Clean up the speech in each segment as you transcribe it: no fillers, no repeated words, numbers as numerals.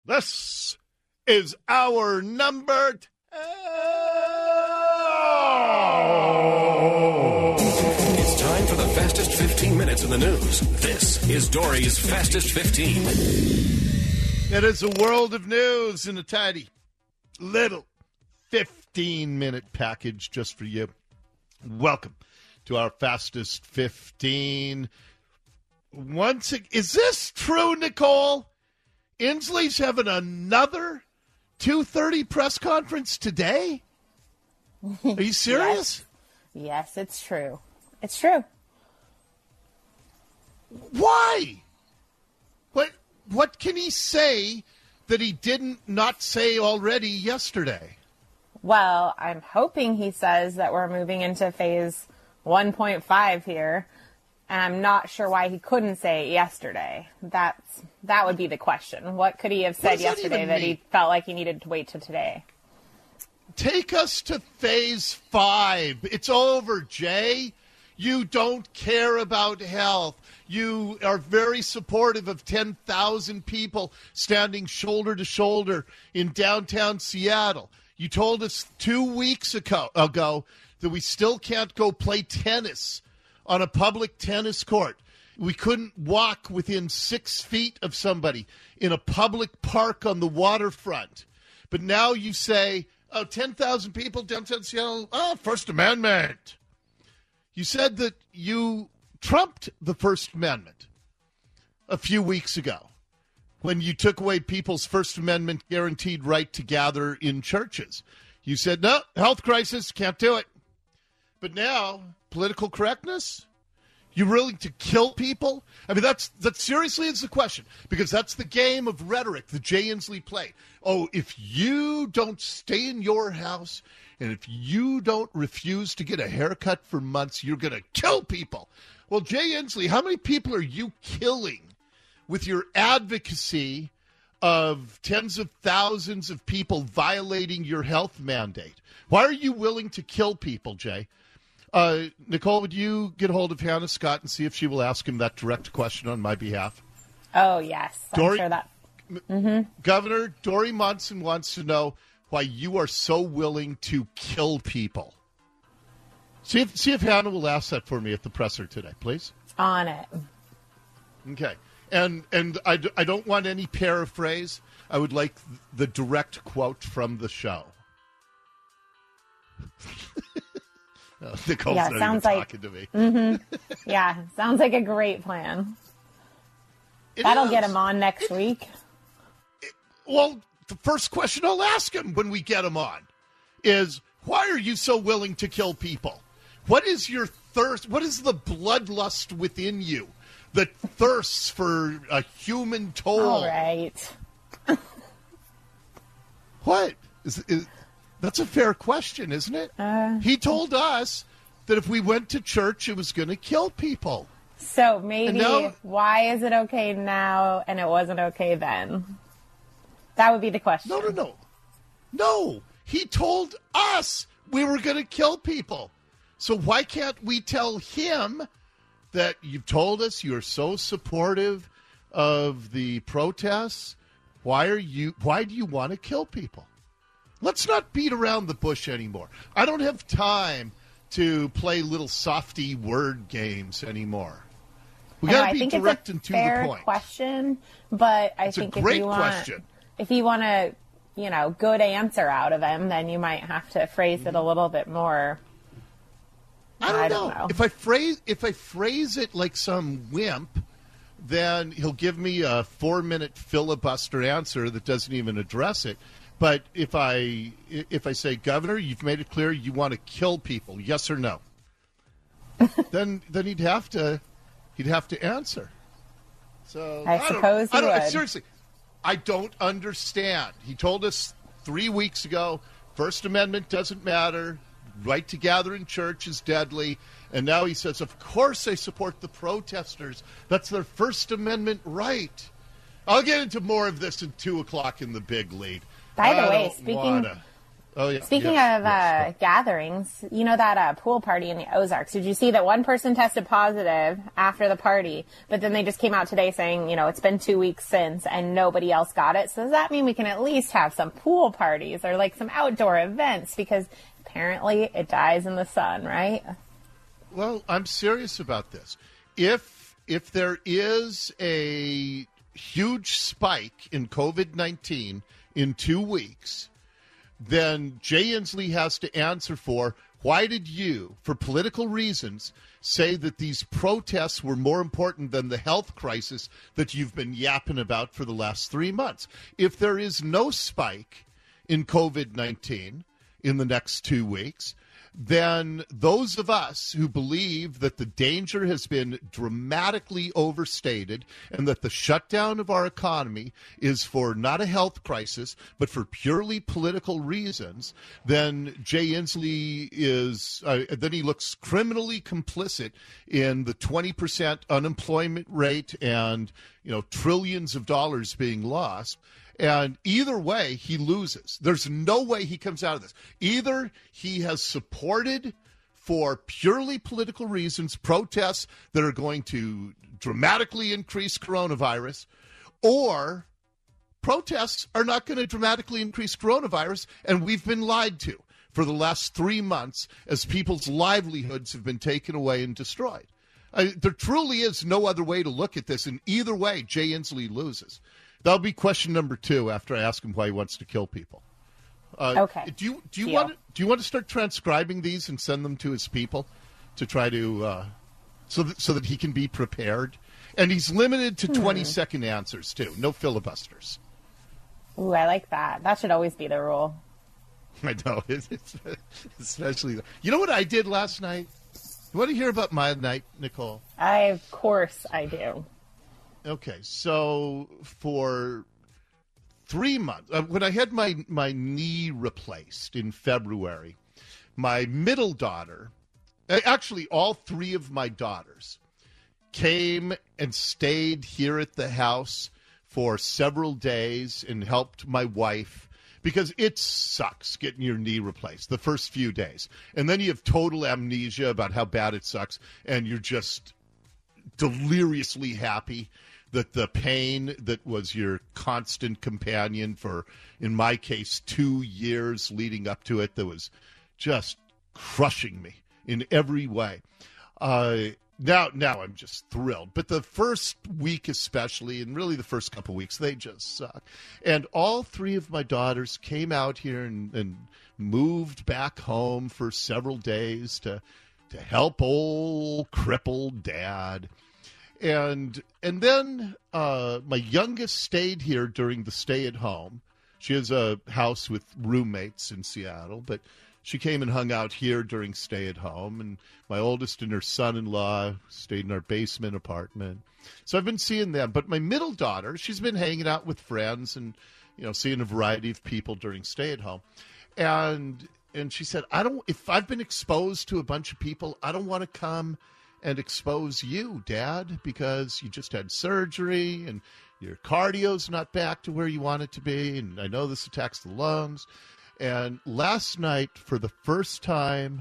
This is our number 10. It's time for the fastest 15 minutes in the news. This is Dory's Fastest 15. It is a world of news in a tidy little 15-minute package just for you. Welcome to our Fastest 15. Is this true, Nicole? Inslee's having another 2:30 press conference today? Are you serious? Yes, it's true. It's true. Why? What can he say that he didn't not say already yesterday? Well, I'm hoping he says that we're moving into phase 1.5 here. And I'm not sure why he couldn't say it yesterday. That would be the question. What could he have said yesterday that he felt like he needed to wait till today? Take us to phase 5. It's over, Jay. You don't care about health. You are very supportive of 10,000 people standing shoulder to shoulder in downtown Seattle. You told us 2 weeks ago that we still can't go play tennis on a public tennis court. We couldn't walk within 6 feet of somebody in a public park on the waterfront. But now you say, 10,000 people downtown Seattle, First Amendment. You said that you trumped the First Amendment a few weeks ago when you took away people's First Amendment guaranteed right to gather in churches. You said, no, health crisis, can't do it. But now, political correctness? You're willing to kill people? I mean, that seriously is the question, because that's the game of rhetoric that Jay Inslee played. Oh, if you don't stay in your house and if you don't refuse to get a haircut for months, you're going to kill people. Well, Jay Inslee, how many people are you killing with your advocacy of tens of thousands of people violating your health mandate? Why are you willing to kill people, Jay? Nicole, would you get a hold of Hannah Scott and see if she will ask him that direct question on my behalf? Oh, yes. I'm sure that. Governor Dory Monson wants to know why you are so willing to kill people. See if Hannah will ask that for me at the presser today, please. On it. Okay. And I don't want any paraphrase. I would like the direct quote from the show. Nicole's not even talking to me. Yeah, sounds like a great plan. It That'll is. get him on next week. Well, the first question I'll ask him when we get him on is, why are you so willing to kill people? What is your thirst? What is the bloodlust within you that thirsts for a human toll? All right. What? That's a fair question, isn't it? He told us that if we went to church, it was going to kill people. So maybe why is it okay now and it wasn't okay then? That would be the question. No. He told us we were going to kill people. So why can't we tell him that you've told us you're so supportive of the protests? Why do you want to kill people? Let's not beat around the bush anymore. I don't have time to play little softy word games anymore. We got to be direct and to the point. It's a fair question, but I think if you want a good answer out of him, then you might have to phrase it a little bit more. I don't know. If I phrase it like some wimp, then he'll give me a 4-minute filibuster answer that doesn't even address it. But if I say, Governor, you've made it clear you want to kill people, yes or no, then he'd have to answer. So I suppose he would. Seriously, I don't understand. He told us 3 weeks ago, First Amendment doesn't matter, right to gather in church is deadly, and now he says, of course I support the protesters. That's their First Amendment right. I'll get into more of this at 2 o'clock in the Big Lead. By the way, Oh, yeah. Speaking Yes, of yes. gatherings, you know that pool party in the Ozarks. Did you see that one person tested positive after the party, but then they just came out today saying, it's been 2 weeks since and nobody else got it? So does that mean we can at least have some pool parties or like some outdoor events? Because apparently it dies in the sun, right? Well, I'm serious about this. If there is a huge spike in COVID-19 in 2 weeks, then Jay Inslee has to answer for why did you, for political reasons, say that these protests were more important than the health crisis that you've been yapping about for the last 3 months? If there is no spike in COVID-19 in the next 2 weeks, then those of us who believe that the danger has been dramatically overstated and that the shutdown of our economy is for not a health crisis, but for purely political reasons, then Jay Inslee then he looks criminally complicit in the 20% unemployment rate and, trillions of dollars being lost. And either way, he loses. There's no way he comes out of this. Either he has supported, for purely political reasons, protests that are going to dramatically increase coronavirus, or protests are not going to dramatically increase coronavirus, and we've been lied to for the last 3 months as people's livelihoods have been taken away and destroyed. There truly is no other way to look at this, and either way, Jay Inslee loses. That'll be question number 2 after I ask him why he wants to kill people. Okay. Do you want to start transcribing these and send them to his people to try to so that he can be prepared? And he's limited to 20-second answers too. No filibusters. Ooh, I like that. That should always be the rule. I know. It's especially. You know what I did last night? You want to hear about my night, Nicole? Of course I do. Okay, so for 3 months, when I had my knee replaced in February, my middle daughter, actually all 3 of my daughters, came and stayed here at the house for several days and helped my wife, because it sucks getting your knee replaced the first few days. And then you have total amnesia about how bad it sucks, and you're just deliriously happy that the pain that was your constant companion for, in my case, 2 years leading up to it, that was just crushing me in every way. Now I'm just thrilled. But the first week especially, and really the first couple weeks, they just suck. And all 3 of my daughters came out here and moved back home for several days to help old crippled Dad. And then my youngest stayed here during the stay at home. She has a house with roommates in Seattle, but she came and hung out here during stay at home. And my oldest and her son-in-law stayed in our basement apartment. So I've been seeing them. But my middle daughter, she's been hanging out with friends and, seeing a variety of people during stay at home. And she said, if I've been exposed to a bunch of people, I don't want to come and expose you, Dad, because you just had surgery and your cardio's not back to where you want it to be, and I know this attacks the lungs. And last night, for the first time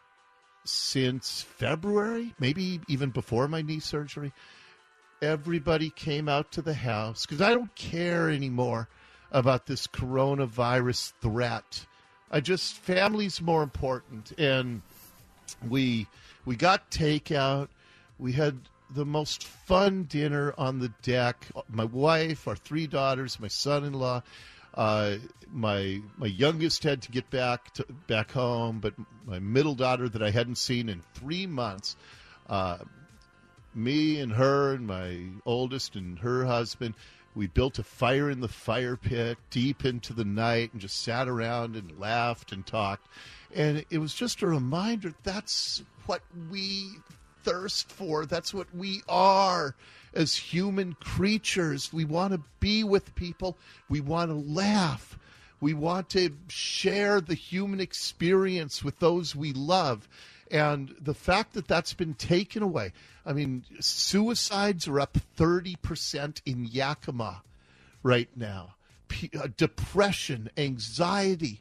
since February, maybe even before my knee surgery, everybody came out to the house, because I don't care anymore about this coronavirus threat. Family's more important, and we got takeout. We had the most fun dinner on the deck. My wife, our 3 daughters, my son-in-law. My youngest had to get back home, but my middle daughter that I hadn't seen in 3 months, me and her and my oldest and her husband, we built a fire in the fire pit deep into the night and just sat around and laughed and talked. And it was just a reminder that's what we thirst for. That's what we are as human creatures. We want to be with people. We want to laugh. We want to share the human experience with those we love. And the fact that that's been taken away. I mean, suicides are up 30% in Yakima right now. Depression, anxiety.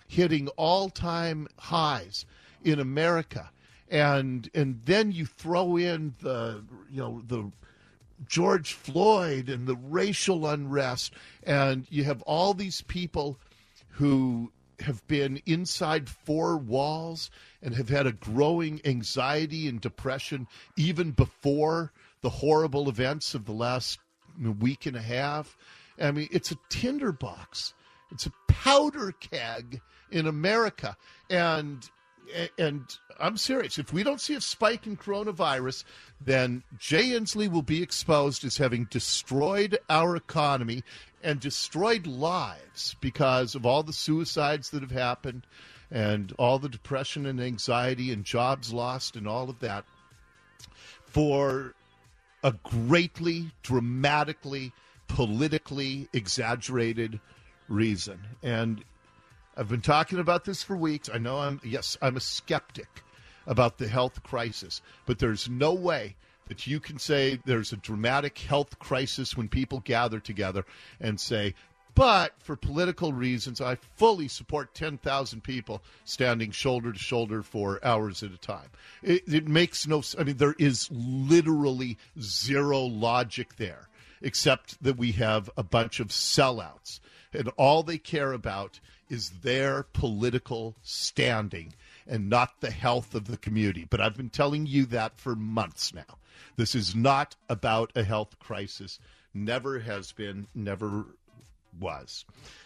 hitting all-time highs in America. And then you throw in the George Floyd and the racial unrest, and you have all these people who have been inside four walls and have had a growing anxiety and depression even before the horrible events of the last week and a half. I mean, it's a tinderbox. It's a powder keg in America. And I'm serious. If we don't see a spike in coronavirus, then Jay Inslee will be exposed as having destroyed our economy and destroyed lives because of all the suicides that have happened and all the depression and anxiety and jobs lost and all of that for a greatly, dramatically, politically exaggerated reason. And I've been talking about this for weeks. I know I'm a skeptic about the health crisis, but there's no way that you can say there's a dramatic health crisis when people gather together and say, but for political reasons, I fully support 10,000 people standing shoulder to shoulder for hours at a time. It makes no sense. I mean, there is literally zero logic there, except that we have a bunch of sellouts, and all they care about is their political standing and not the health of the community. But I've been telling you that for months now. This is not about a health crisis. Never has been, never was.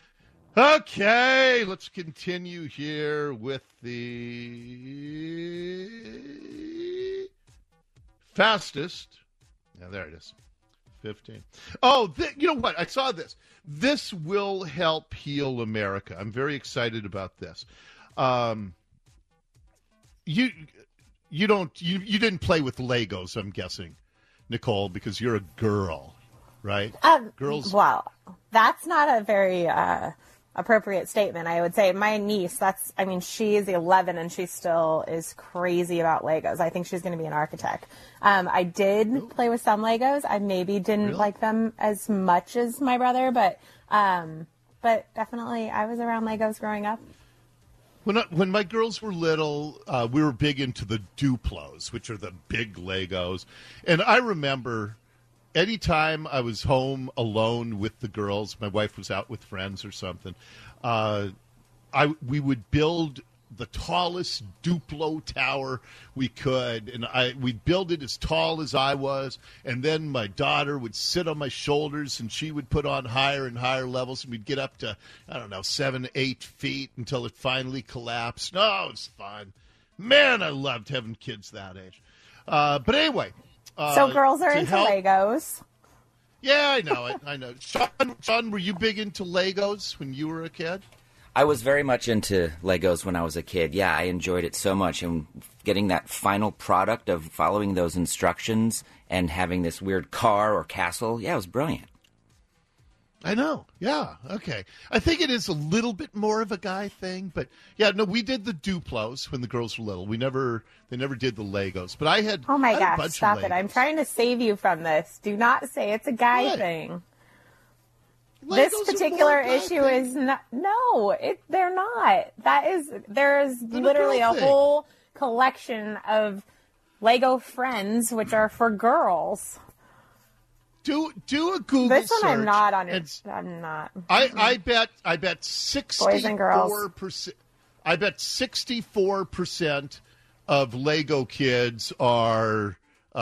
Okay, let's continue here with the fastest. Now, there it is. 15. Oh, you know what? I saw this. This will help heal America. I'm very excited about this. You didn't play with Legos, I'm guessing, Nicole, because you're a girl, right? Girls. Well, that's not a very appropriate statement. I would say my niece, she's 11 and she still is crazy about Legos. I think she's going to be an architect. I did play with some Legos. I maybe didn't like them as much as my brother, but definitely I was around Legos growing up. When my girls were little, we were big into the Duplos, which are the big Legos. And I remember anytime I was home alone with the girls, my wife was out with friends or something, we would build the tallest Duplo tower we could, and we'd build it as tall as I was, and then my daughter would sit on my shoulders, and she would put on higher and higher levels, and we'd get up to, 7, 8 feet until it finally collapsed. Oh, it was fun. Man, I loved having kids that age. But anyway. So girls are into Legos. Yeah, I know it. I know. Sean, were you big into Legos when you were a kid? I was very much into Legos when I was a kid. Yeah, I enjoyed it so much. And getting that final product of following those instructions and having this weird car or castle, yeah, it was brilliant. I know. Yeah. Okay. I think it is a little bit more of a guy thing, but yeah, no, we did the Duplos when the girls were little. They never did the Legos, but I had. Oh my gosh! Stop it! I'm trying to save you from this. Do not say it's a guy thing. Legos this particular issue is not. No, they're not. There's literally a whole collection of Lego Friends, which are for girls. Do a Google this one search. I'm not on it. I'm not. I bet 64%. Boys and girls. I bet 64% of Lego kids are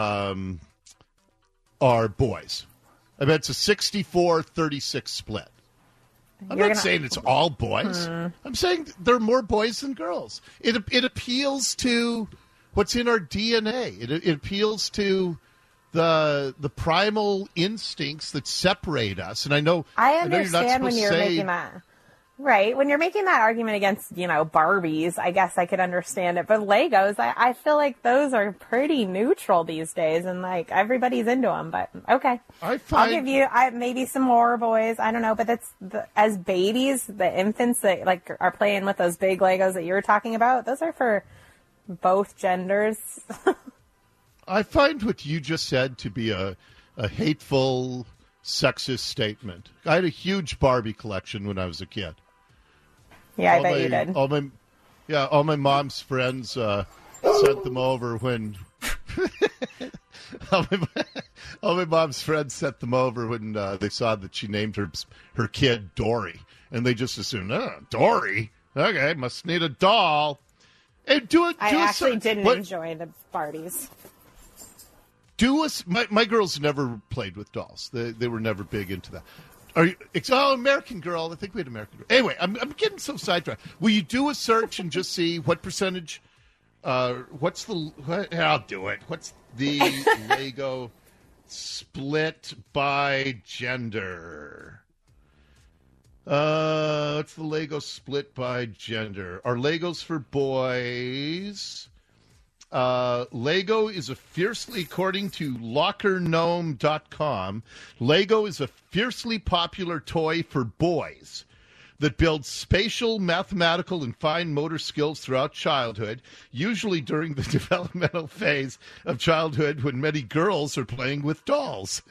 boys. I bet it's a 64-36 split. I'm not saying it's all boys. I'm saying there are more boys than girls. It appeals to what's in our DNA. It appeals to the primal instincts that separate us. And I understand when you're making that. Right. When you're making that argument against, Barbies, I guess I could understand it. But Legos, I feel like those are pretty neutral these days. And, everybody's into them. But, okay. I'll give you maybe some more boys. I don't know. But as babies, the infants that, are playing with those big Legos that you were talking about, those are for both genders. I find what you just said to be a hateful, sexist statement. I had a huge Barbie collection when I was a kid. Yeah, I bet you did. All my mom's friends sent them over when all my mom's friends sent them over when they saw that she named her kid Dory, and they just assumed, Dory, okay, must need a doll. And I actually didn't enjoy the Barbies. My girls never played with dolls. They were never big into that. American Girl. I think we had American Girl. Anyway, I'm getting so sidetracked. Will you do a search and just see what percentage? I'll do it. What's the Lego split by gender? What's the Lego split by gender? Are Legos for boys? Lego is according to LockerGnome.com, Lego is a fiercely popular toy for boys that builds spatial, mathematical, and fine motor skills throughout childhood, usually during the developmental phase of childhood when many girls are playing with dolls.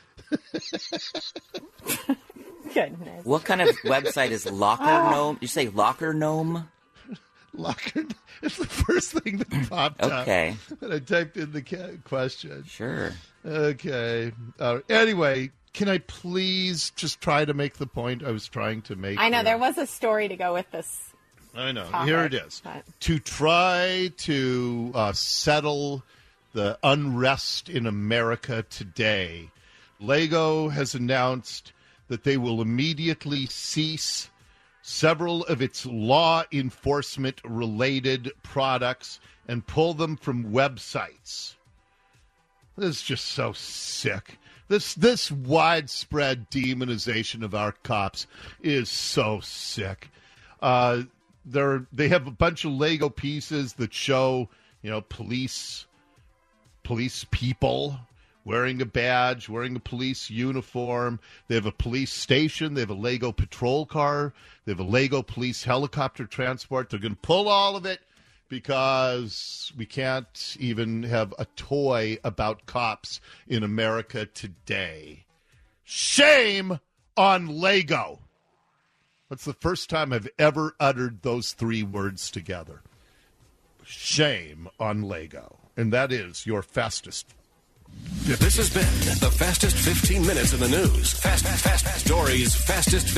Goodness. What kind of website is Locker Gnome? You say Locker Gnome? Locker. It's the first thing that popped up. Okay. When I typed in the question. Sure. Okay. Anyway, can I please just try to make the point I was trying to make? I know, there was a story to go with this. I know. Topic, here it is. but... To try to settle the unrest in America today, Lego has announced that they will immediately cease several of its law enforcement related products and pull them from websites. This is just so sick. This widespread demonization of our cops is so sick. They have a bunch of Lego pieces that show, police people wearing a badge, wearing a police uniform. They have a police station. They have a Lego patrol car. They have a Lego police helicopter transport. They're going to pull all of it because we can't even have a toy about cops in America today. Shame on Lego. That's the first time I've ever uttered those three words together. Shame on Lego. And that is your fastest. This has been the fastest 15 minutes in the news. Fast Stories, fastest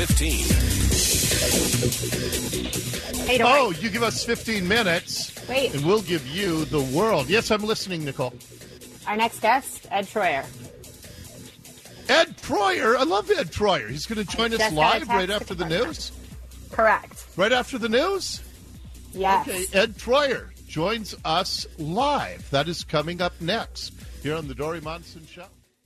15. Hey, you give us 15 minutes. Wait. And we'll give you the world. Yes, I'm listening, Nicole. Our next guest, Ed Troyer. Ed Troyer? I love Ed Troyer. He's going to join us live right after the news? Correct. Right after the news? Yes. Okay, Ed Troyer joins us live. That is coming up next here on the Dory Monson Show.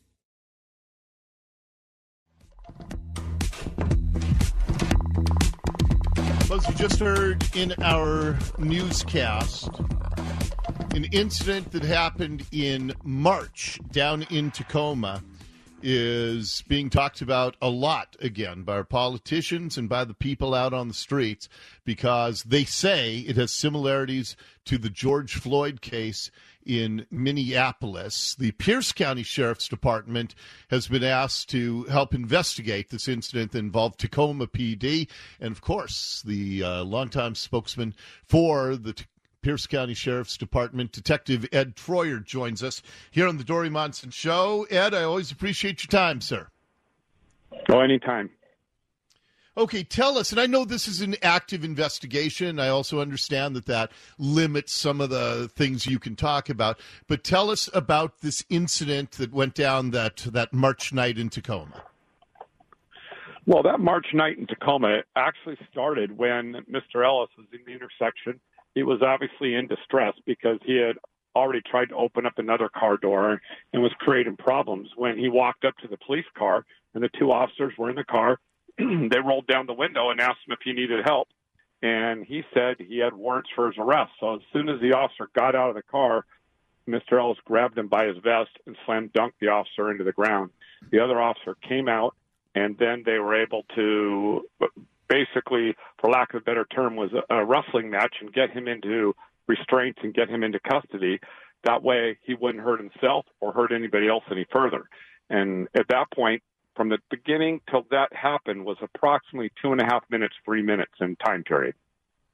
Well, as you just heard in our newscast, an incident that happened in March down in Tacoma is being talked about a lot again by our politicians and by the people out on the streets because they say it has similarities to the George Floyd case in Minneapolis. The Pierce County Sheriff's Department has been asked to help investigate this incident that involved Tacoma PD. And, of course, the longtime spokesman for the Pierce County Sheriff's Department, Detective Ed Troyer, joins us here on the Dory Monson Show. Ed, I always appreciate your time, sir. Oh, anytime. Okay, tell us, and I know this is an active investigation. I also understand that limits some of the things you can talk about. But tell us about this incident that went down that March night in Tacoma. Well, that March night in Tacoma actually started when Mr. Ellis was in the intersection. He was obviously in distress because he had already tried to open up another car door and was creating problems. When he walked up to the police car and the two officers were in the car, they rolled down the window and asked him if he needed help. And he said he had warrants for his arrest. So as soon as the officer got out of the car, Mr. Ellis grabbed him by his vest and slam dunked the officer into the ground. The other officer came out, and then they were able to basically, for lack of a better term, was a wrestling match and get him into restraints and get him into custody. That way he wouldn't hurt himself or hurt anybody else any further. And at that point, from the beginning till that happened was approximately 2.5 minutes, 3 minutes in time period.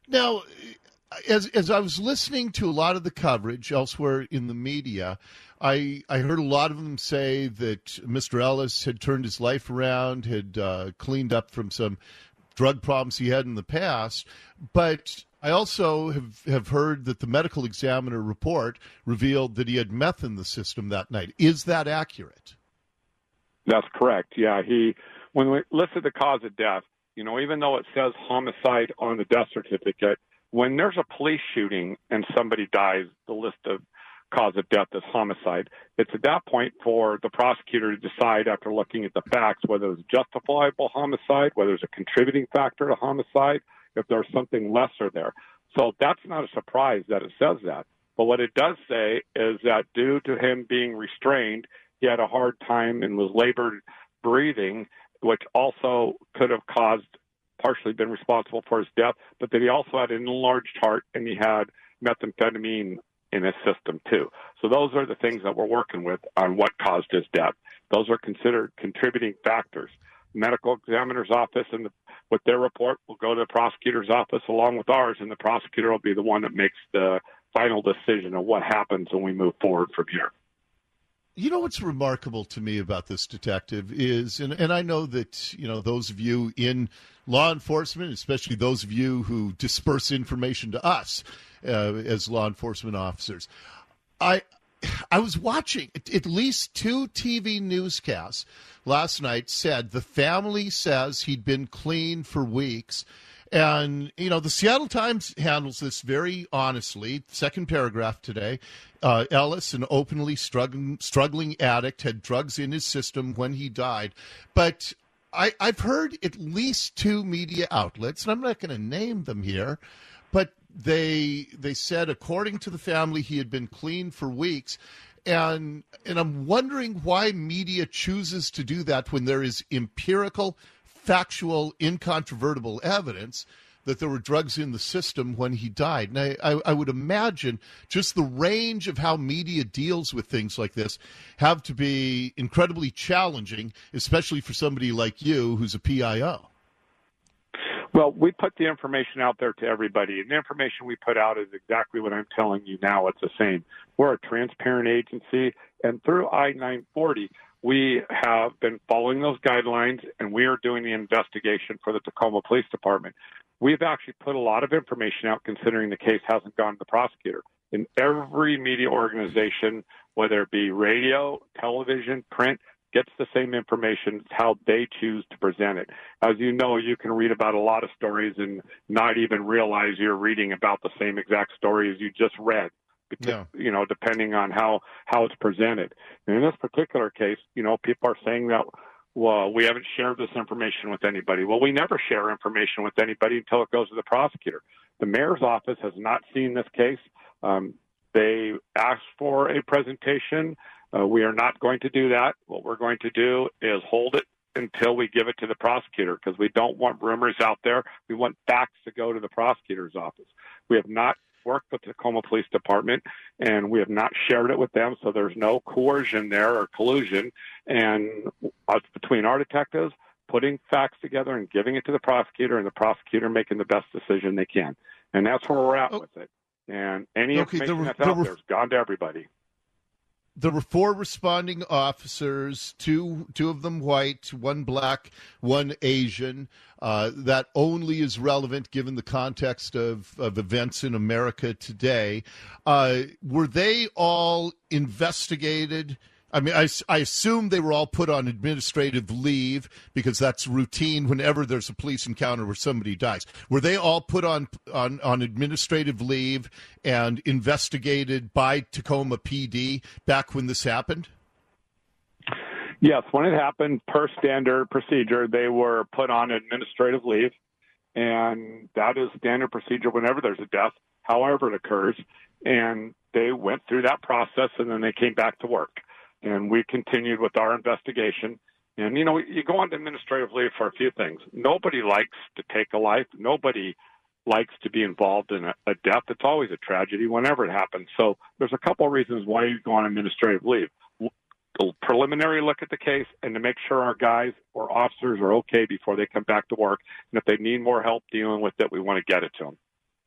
Now, as I was listening to a lot of the coverage elsewhere in the media, I heard a lot of them say that Mr. Ellis had turned his life around, had cleaned up from some drug problems he had in the past. But I also have heard that the medical examiner report revealed that he had meth in the system that night. Is that accurate? That's correct. Yeah, when we listed the cause of death, even though it says homicide on the death certificate, when there's a police shooting and somebody dies, the list of cause of death is homicide. It's at that point for the prosecutor to decide, after looking at the facts, whether it's justifiable homicide, whether it's a contributing factor to homicide, if there's something lesser there. So that's not a surprise that it says that. But what it does say is that due to him being restrained, he had a hard time and was labored breathing, which also could have partially been responsible for his death, but that he also had an enlarged heart and he had methamphetamine in his system too. So those are the things that we're working with on what caused his death. Those are considered contributing factors. Medical examiner's office and with their report will go to the prosecutor's office along with ours, and the prosecutor will be the one that makes the final decision of what happens when we move forward from here. You know what's remarkable to me about this detective is, and I know that, those of you in law enforcement, especially those of you who disperse information to us as law enforcement officers, I was watching at least 2 TV newscasts last night said the family says he'd been clean for weeks. And, the Seattle Times handles this very honestly. Second paragraph today. Ellis, an openly struggling addict, had drugs in his system when he died. But I've heard at least 2 media outlets, and I'm not going to name them here, but they said, according to the family, he had been clean for weeks. And I'm wondering why media chooses to do that when there is empirical, factual, incontrovertible evidence that there were drugs in the system when he died. And I would imagine just the range of how media deals with things like this have to be incredibly challenging, especially for somebody like you who's a PIO. Well, we put the information out there to everybody, and the information we put out is exactly what I'm telling you now. It's the same. We're a transparent agency, and through I-940, we have been following those guidelines, and we are doing the investigation for the Tacoma Police Department. We've actually put a lot of information out considering the case hasn't gone to the prosecutor. In every media organization, whether it be radio, television, print, gets the same information. It's how they choose to present it. As you know, you can read about a lot of stories and not even realize you're reading about the same exact story as you just read. Because, depending on how it's presented. And in this particular case, people are saying that, well, we haven't shared this information with anybody. Well, we never share information with anybody until it goes to the prosecutor. The mayor's office has not seen this case. They asked for a presentation. We are not going to do that. What we're going to do is hold it until we give it to the prosecutor, because we don't want rumors out there. We want facts to go to the prosecutor's office. We have not worked with the Tacoma Police Department, and we have not shared it with them, so there's no coercion there or collusion. And between our detectives, putting facts together and giving it to the prosecutor, and the prosecutor making the best decision they can. And that's where we're at with it. And any information that's out there has gone to everybody. There were 4 responding officers, two of them white, 1 black, 1 Asian. That only is relevant given the context of events in America today. Were they all investigated? I mean, I assume they were all put on administrative leave because that's routine whenever there's a police encounter where somebody dies. Were they all put on administrative leave and investigated by Tacoma PD back when this happened? Yes, when it happened, per standard procedure, they were put on administrative leave, and that is standard procedure whenever there's a death, however it occurs, and they went through that process, and then they came back to work. And we continued with our investigation. And, you go on administrative leave for a few things. Nobody likes to take a life. Nobody likes to be involved in a death. It's always a tragedy whenever it happens. So there's a couple of reasons why you go on administrative leave. A preliminary look at the case and to make sure our guys or officers are okay before they come back to work. And if they need more help dealing with it, we want to get it to them.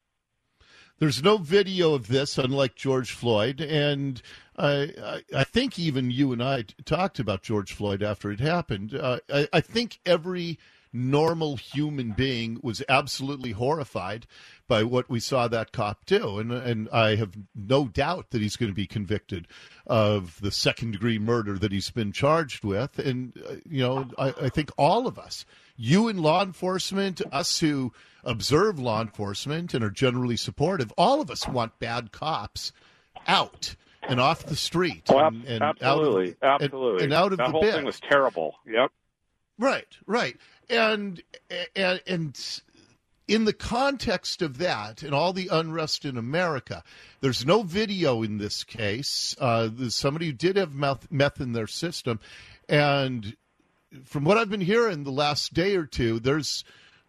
There's no video of this, unlike George Floyd, and I think even you and I talked about George Floyd after it happened. I think every normal human being was absolutely horrified by what we saw that cop do, and I have no doubt that he's going to be convicted of the second-degree murder that he's been charged with. And I think all of us, you in law enforcement, us who observe law enforcement and are generally supportive, all of us want bad cops out and off the street. Oh, and absolutely. Absolutely. And out of that the whole biz. thing was terrible. Yep. Right. And in the context of that and all the unrest in America, there's no video in this case. There's somebody who did have meth in their system. And from what I've been hearing the last day or two, there's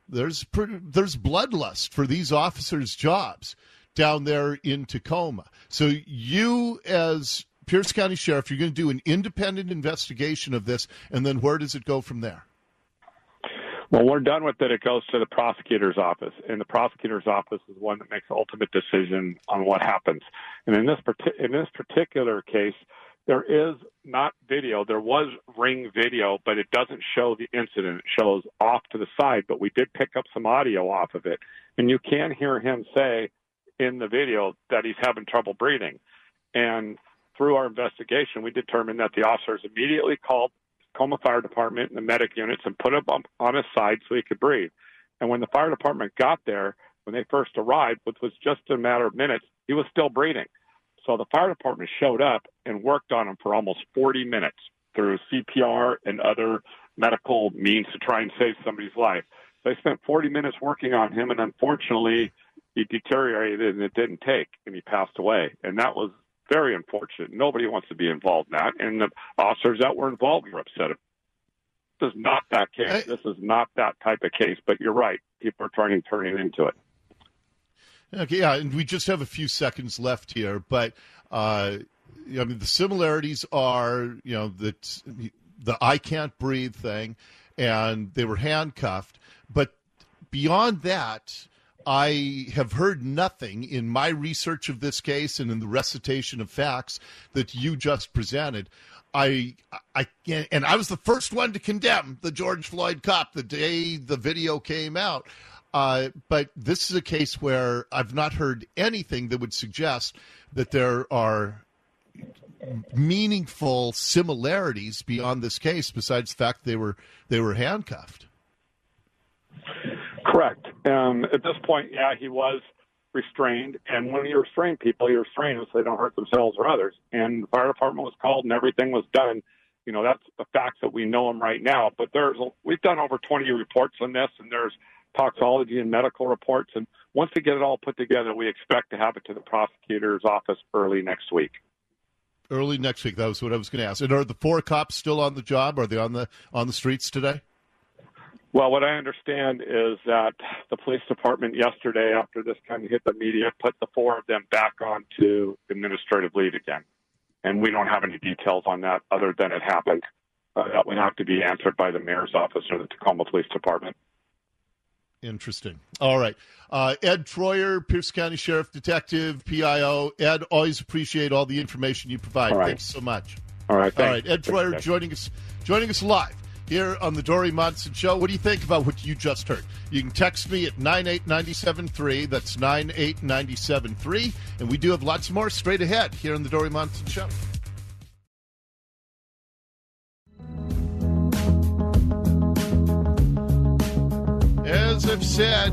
bloodlust for these officers' jobs down there in Tacoma. So you, as Pierce County Sheriff, you're going to do an independent investigation of this, and then where does it go from there? Well, we're done with it. It goes to the prosecutor's office, and the prosecutor's office is the one that makes the ultimate decision on what happens. And in this particular case, there is not video. There was ring video, but it doesn't show the incident. It shows off to the side, but we did pick up some audio off of it. And you can hear him say in the video that he's having trouble breathing. And through our investigation, we determined that the officers immediately called Tacoma Fire Department and the medic units and put him on his side so he could breathe. And when the fire department got there, when they first arrived, which was just a matter of minutes, he was still breathing. So the fire department showed up and worked on him for almost 40 minutes through CPR and other medical means to try and save somebody's life. They spent 40 minutes working on him, and unfortunately, he deteriorated and it didn't take, and he passed away. And that was very unfortunate. Nobody wants to be involved in that, and the officers that were involved were upset. This is not that case. This is not that type of case, but you're right. People are trying to turn it into it. Okay, yeah, and we just have a few seconds left here, but the similarities are, that the I can't breathe thing, and they were handcuffed. But beyond that, I have heard nothing in my research of this case and in the recitation of facts that you just presented. And I was the first one to condemn the George Floyd cop the day the video came out. But this is a case where I've not heard anything that would suggest that there are meaningful similarities beyond this case, besides the fact they were handcuffed. Correct. At this point, yeah, he was restrained. And when you restrain people, you restrain them so they don't hurt themselves or others. And the fire department was called and everything was done. That's the facts that we know them right now. But we've done over 20 reports on this, and there's toxology and medical reports. And once we get it all put together, we expect to have it to the prosecutor's office early next week. Early next week. That was what I was going to ask. And are the 4 cops still on the job? Are they on the streets today? Well, what I understand is that the police department yesterday, after this kind of hit the media, put the 4 of them back onto administrative leave again. And we don't have any details on that other than it happened. That would have to be answered by the mayor's office or the Tacoma Police Department. Interesting. All right. Ed Troyer, Pierce County Sheriff Detective, PIO. Ed, always appreciate all the information you provide. All right. Thanks so much. All right. Thanks. All right. Ed Troyer joining us live here on the Dory Monson Show. What do you think about what you just heard? You can text me at 98973. That's 98973. And we do have lots more straight ahead here on the Dory Monson Show. As I've said,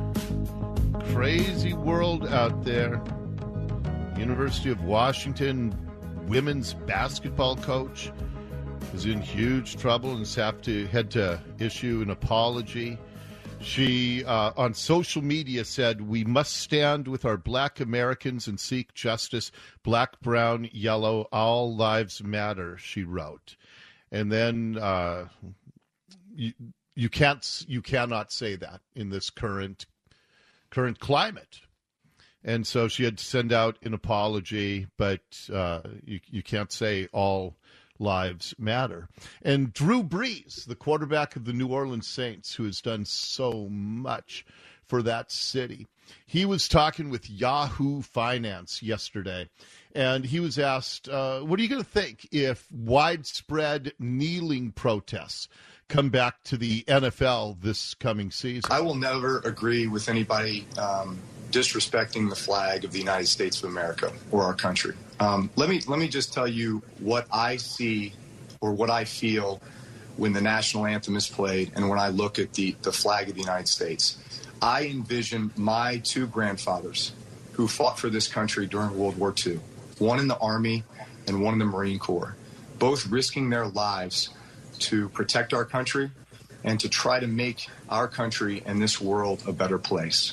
crazy world out there. University of Washington women's basketball coach is in huge and has had to issue an apology. She, on social media, said, "We must stand with our black Americans and seek justice. Black, brown, yellow, all lives matter," she wrote. And then you cannot say that in this current climate. And so she had to send out an apology, but you can't say all lives matter. And Drew Brees, the quarterback of the New Orleans Saints, who has done so much for that city. He was talking with Yahoo Finance yesterday, and he was asked, what are you going to think if widespread kneeling protests come back to the NFL this coming season? I will never agree with anybody disrespecting the flag of the United States of America or our country. Let me just tell you what I see or what I feel when the national anthem is played and when I look at the flag of the United States. I envision my two grandfathers who fought for this country during World War II, one in the Army and one in the Marine Corps, both risking their lives to protect our country and to try to make our country and this world a better place.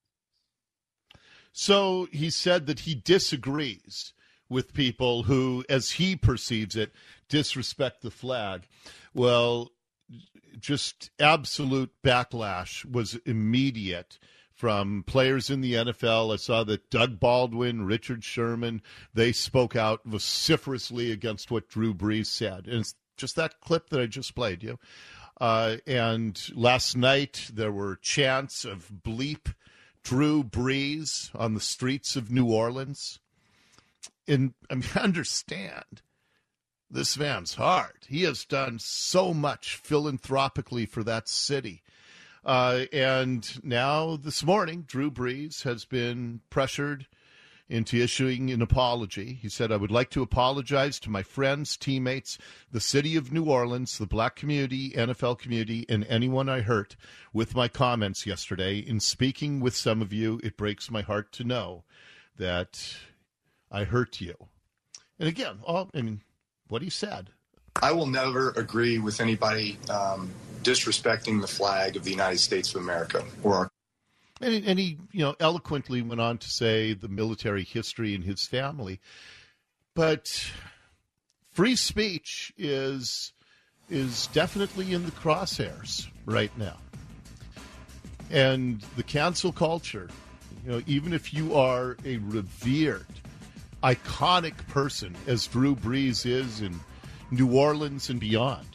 So he said that he disagrees with people who, as he perceives it, disrespect the flag. Well, just absolute backlash was immediate from players in the NFL. I saw that Doug Baldwin, Richard Sherman, they spoke out vociferously against what Drew Brees said. And it's just that clip that I just played you. And last night there were chants of bleep Drew Brees on the streets of New Orleans. And I mean, understand, this man's heart. He has done so much philanthropically for that city. And now this morning, Drew Brees has been pressured into issuing an apology. He said, I would like to apologize to my friends, teammates, the city of New Orleans, the black community, NFL community, and anyone I hurt with my comments yesterday. In speaking with some of you, it breaks my heart to know that I hurt you. And again, what he said. I will never agree with anybody disrespecting the flag of the United States of America or our. And he, eloquently went on to say the military history in his family. But free speech is definitely in the crosshairs right now. And the cancel culture, even if you are a revered, iconic person, as Drew Brees is in New Orleans and beyond,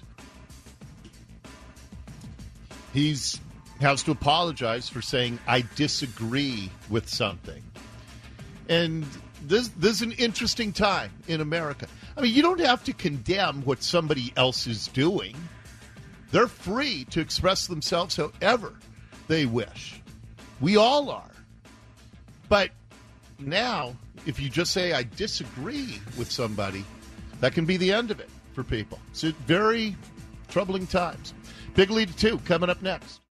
he's has to apologize for saying, I disagree with something. And this is an interesting time in America. I mean, you don't have to condemn what somebody else is doing. They're free to express themselves however they wish. We all are. But now, if you just say, I disagree with somebody, that can be the end of it for people. It's very troubling times. Big Lead 2 coming up next.